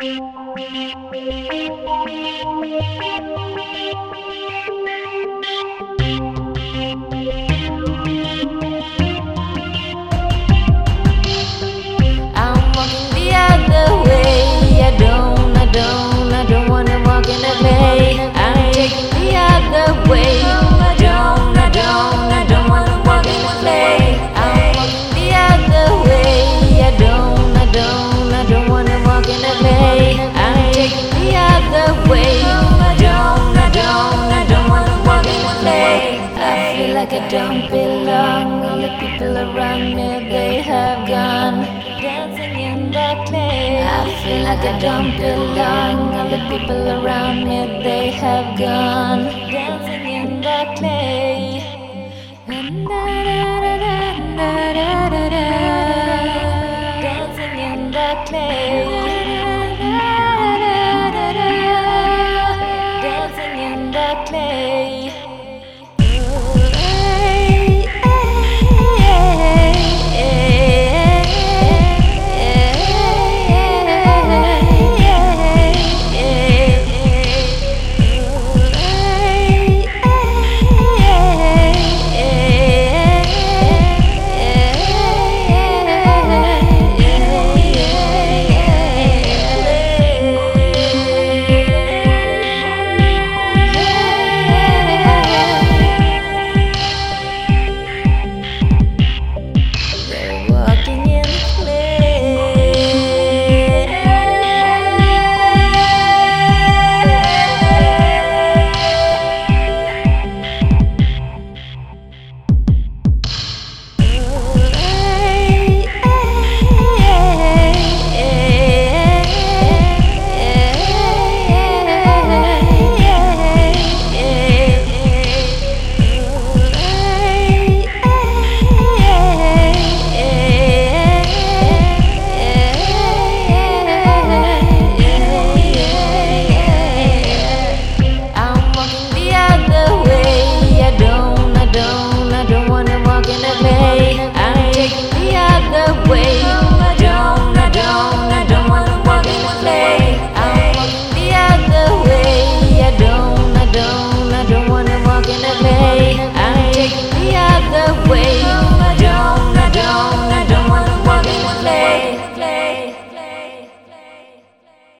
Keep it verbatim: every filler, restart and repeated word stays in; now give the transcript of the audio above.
walking the other way. I don't, I don't, I don't wanna walk in the play. I'm taking the other way. I don't, I don't, I don't wanna walk in the play. I'm walking the other way. I don't, I don't, I don't wanna walk in the play. I'm taking the other way. I don't, I don't, I don't wanna walk in the play. I feel like I don't belong. All the people around me, they have gone dancing in the clay. I feel like I don't belong. All the people around me, they have gone dancing in the clay. Na, na, na.